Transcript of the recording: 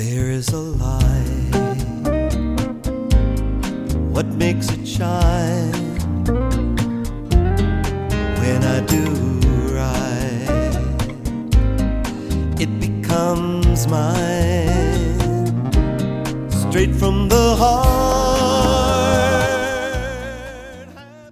There is a light. What makes it shine? When I do right, it becomes mine. Straight from the heart.